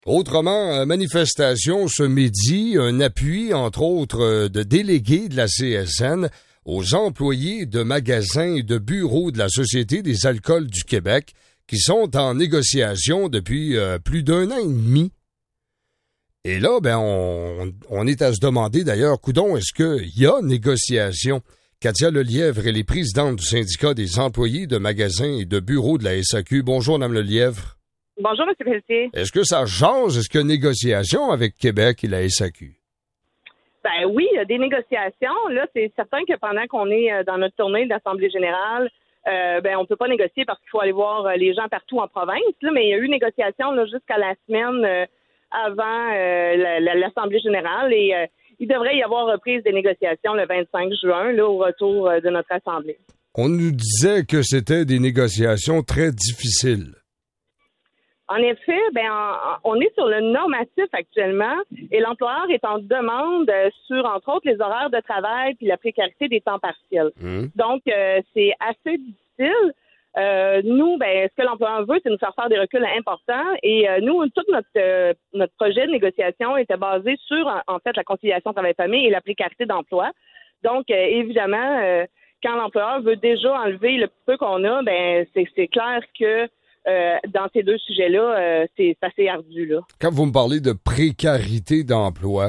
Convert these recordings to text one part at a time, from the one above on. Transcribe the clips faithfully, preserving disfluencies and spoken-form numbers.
Autrement, euh, manifestation ce midi, un appui, entre autres, euh, de délégués de la C S N aux employés de magasins et de bureaux de la Société des alcools du Québec qui sont en négociation depuis euh, plus d'un an et demi. Et là, ben, on, on est à se demander d'ailleurs, coudon, est-ce qu'il y a négociation? Katia Lelièvre, elle est présidente du syndicat des employés de magasins et de bureaux de la S A Q. Bonjour, Mme Lelièvre. Bonjour, M. Pelletier. Est-ce que ça change? Est-ce qu'il y a négociation avec Québec et la S A Q? Ben oui, il y a des négociations. Là, c'est certain que pendant qu'on est dans notre tournée de l'Assemblée générale, euh, ben on peut pas négocier parce qu'il faut aller voir les gens partout en province. Là, mais il y a eu négociation là, jusqu'à la semaine euh, avant euh, la, la, l'Assemblée générale et euh, il devrait y avoir reprise des négociations le vingt-cinq juin, là, au retour euh, de notre Assemblée. On nous disait que c'était des négociations très difficiles. En effet, ben on est sur le normatif actuellement et l'employeur est en demande sur, entre autres, les horaires de travail puis la précarité des temps partiels. Mmh. Donc, euh, c'est assez difficile. Euh, nous, ben, ce que l'employeur veut, c'est nous faire faire des reculs importants et euh, nous, tout notre euh, notre projet de négociation était basé sur, en, en fait, la conciliation travail-famille et la précarité d'emploi. Donc, euh, évidemment, euh, quand l'employeur veut déjà enlever le petit peu qu'on a, ben c'est, c'est clair que Euh, dans ces deux sujets-là, euh, c'est, c'est assez ardu, là. Quand vous me parlez de précarité d'emploi,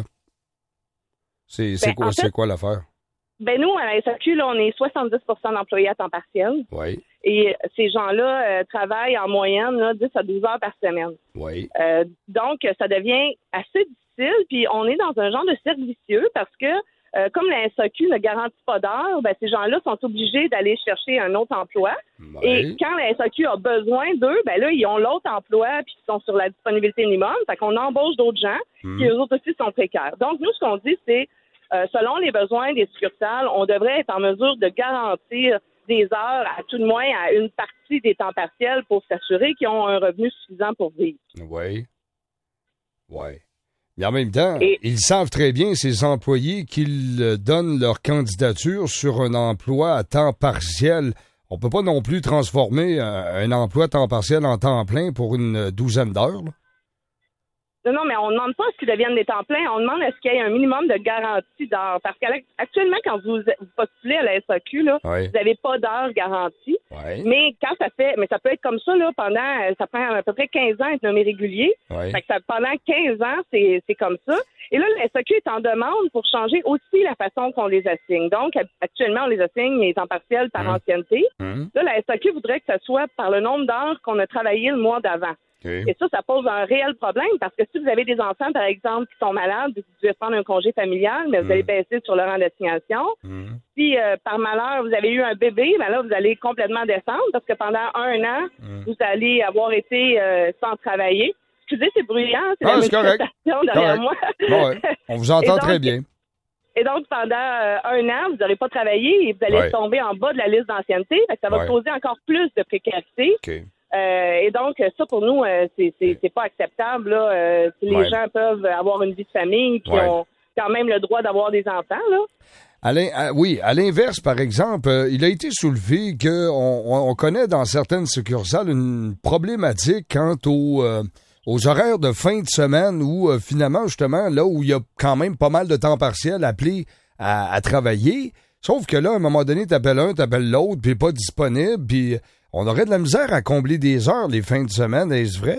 c'est, c'est, ben, quoi, fait, c'est quoi l'affaire? Ben nous, à la S A Q, là, on est soixante-dix pour cent d'employés à temps partiel. Oui. Et ces gens-là euh, travaillent en moyenne là, dix à douze heures par semaine. Oui. Euh, donc, ça devient assez difficile. Puis on est dans un genre de cercle vicieux parce que Euh, comme la S A Q ne garantit pas d'heures, ben, ces gens-là sont obligés d'aller chercher un autre emploi. Ouais. Et quand la S A Q a besoin d'eux, ben là, ils ont l'autre emploi puis ils sont sur la disponibilité minimum. Fait qu'on embauche d'autres gens mmh. qui, eux autres aussi, sont précaires. Donc, nous, ce qu'on dit, c'est, euh, selon les besoins des succursales, on devrait être en mesure de garantir des heures, à tout de moins, à une partie des temps partiels pour s'assurer qu'ils ont un revenu suffisant pour vivre. Oui. Oui. Mais en même temps, Et, ils savent très bien, ces employés, qu'ils donnent leur candidature sur un emploi à temps partiel. On peut pas non plus transformer un, un emploi à temps partiel en temps plein pour une douzaine d'heures, là. Non, non, mais on ne demande pas à ce qu'ils deviennent des temps pleins. On demande à ce qu'il y ait un minimum de garantie d'heures. Parce qu'actuellement, quand vous, vous postulez à la S A Q, là, oui. vous n'avez pas d'heures garanties. Oui. Mais quand ça fait, mais ça peut être comme ça, là, pendant, ça prend à peu près quinze ans être nommé régulier. Oui. Fait que ça, pendant quinze ans, c'est, c'est comme ça. Et là, la S A Q est en demande pour changer aussi la façon qu'on les assigne. Donc, actuellement, on les assigne les temps partiels par mmh. ancienneté. Mmh. Là, la S A Q voudrait que ça soit par le nombre d'heures qu'on a travaillé le mois d'avant. Okay. Et ça, ça pose un réel problème parce que si vous avez des enfants, par exemple, qui sont malades, vous devez prendre un congé familial, mais vous mmh. allez baisser sur le rang d'assignation. Mmh. Si, euh, par malheur, vous avez eu un bébé, ben là, vous allez complètement descendre parce que pendant un an, mmh. vous allez avoir été euh, sans travailler. Excusez, c'est bruyant, c'est ah, la c'est manifestation derrière correct. moi. Bon, ouais. On vous entend donc, très bien. Et donc, pendant euh, un an, vous n'aurez pas travaillé et vous allez ouais. tomber en bas de la liste d'ancienneté. Fait que ça va ouais. causer encore plus de précarité. Okay. Euh, et donc, ça, pour nous, euh, c'est, c'est, c'est pas acceptable. Là. Euh, les ouais. gens peuvent avoir une vie de famille puis ouais. ont quand même le droit d'avoir des enfants. Là. À à, oui, à l'inverse, par exemple, euh, il a été soulevé qu'on on connaît dans certaines succursales une problématique quant aux, euh, aux horaires de fin de semaine où, euh, finalement, justement, là où il y a quand même pas mal de temps partiel appelé à, à travailler, sauf que là, à un moment donné, t'appelles un, t'appelles l'autre, puis pas disponible, puis on aurait de la misère à combler des heures les fins de semaine, est-ce vrai?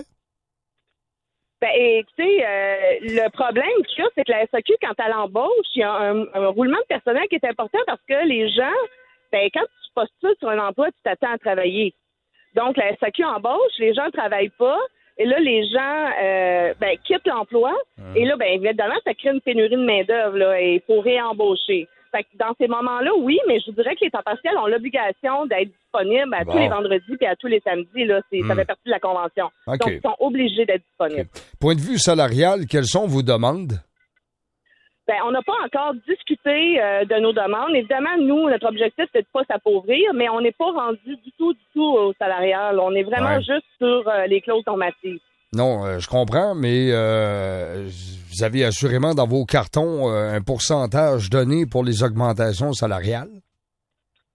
Ben, écoutez, euh, le problème qu'il y a, c'est que la S A Q, quand elle embauche, il y a un, un roulement de personnel qui est important parce que les gens, ben, quand tu postules sur un emploi, tu t'attends à travailler. Donc, la S A Q embauche, les gens ne travaillent pas, et là, les gens euh, ben, quittent l'emploi, mmh. et là, ben, évidemment, ça crée une pénurie de main-d'œuvre, là, et il faut réembaucher. Fait que dans ces moments-là, oui, mais je vous dirais que les temps partiels ont l'obligation d'être disponibles à bon. tous les vendredis et à tous les samedis. Là, c'est, mmh. Ça fait partie de la convention. Okay. Donc, ils sont obligés d'être disponibles. Okay. Point de vue salarial, quelles sont vos demandes? Ben, on n'a pas encore discuté euh, de nos demandes. Évidemment, nous, notre objectif, c'est de ne pas s'appauvrir, mais on n'est pas rendu du tout, du tout au salarial. On est vraiment ouais. juste sur euh, les clauses normatives. Non, euh, je comprends, mais euh, vous avez assurément dans vos cartons euh, un pourcentage donné pour les augmentations salariales?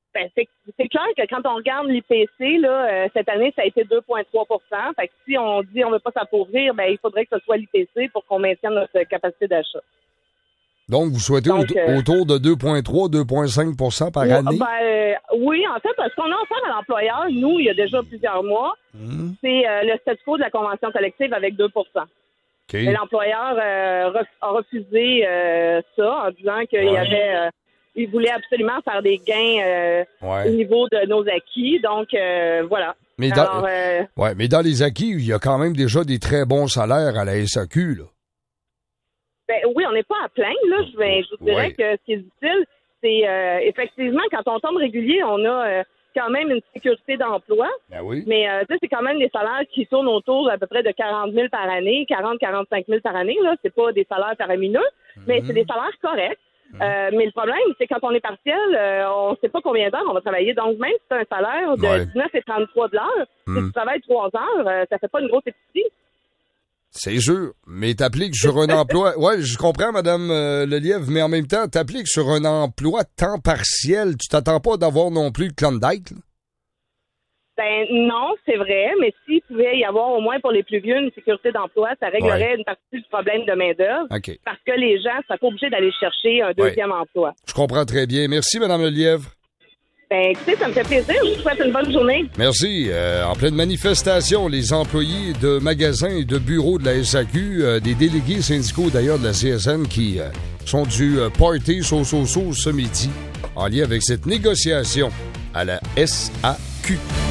Ben, c'est, c'est clair que quand on regarde l'I P C, là, euh, cette année, ça a été deux virgule trois pour cent. Fait que si on dit on ne veut pas s'appauvrir, ben, il faudrait que ce soit l'I P C pour qu'on maintienne notre capacité d'achat. Donc, vous souhaitez Donc, au- euh, autour de deux virgule trois à deux virgule cinq pour cent par année? Ben, euh, oui, en fait, parce qu'on a offert à l'employeur, nous, il y a déjà plusieurs mois, mmh. c'est euh, le statu quo de la convention collective avec deux pour cent. Okay. Et l'employeur euh, ref, a refusé euh, ça en disant qu'il ouais. y avait... Euh, il voulait absolument faire des gains euh, ouais. au niveau de nos acquis. Donc, euh, voilà. Mais dans, Alors, euh, ouais, mais dans les acquis, il y a quand même déjà des très bons salaires à la S A Q, là. Ben oui, on n'est pas à plaindre, là. Je, ben, je vous dirais ouais. que ce qui est utile, c'est euh, effectivement, quand on tombe régulier, on a euh, quand même une sécurité d'emploi. Ben oui. Mais euh, tu sais, c'est quand même des salaires qui tournent autour d'à peu près de quarante mille par année, quarante à quarante-cinq mille par année, là. C'est pas des salaires faramineux, mm-hmm. mais c'est des salaires corrects. Euh, mais le problème, c'est quand on est partiel, euh, on ne sait pas combien d'heures on va travailler. Donc, même si tu as un salaire de ouais. dix-neuf et trente-trois de l'heure, mm. si tu travailles trois heures, euh, ça fait pas une grosse épicerie. C'est sûr, mais t'appliques sur un emploi... Ouais, je comprends, Madame euh, Lelièvre, mais en même temps, t'appliques sur un emploi temps partiel. Tu t'attends pas d'avoir non plus le Klondike, là? Ben non, c'est vrai, mais s'il pouvait y avoir au moins pour les plus vieux une sécurité d'emploi, ça réglerait ouais. une partie du problème de main-d'œuvre. Okay. Parce que les gens ne sont pas obligés d'aller chercher un deuxième ouais. emploi. Je comprends très bien. Merci, Mme Lelièvre. Ben écoutez, ça me fait plaisir. Je vous souhaite une bonne journée. Merci. Euh, en pleine manifestation, les employés de magasins et de bureaux de la S A Q, euh, des délégués syndicaux d'ailleurs de la C S N qui euh, sont du euh, party so-so-so ce midi en lien avec cette négociation à la S A Q.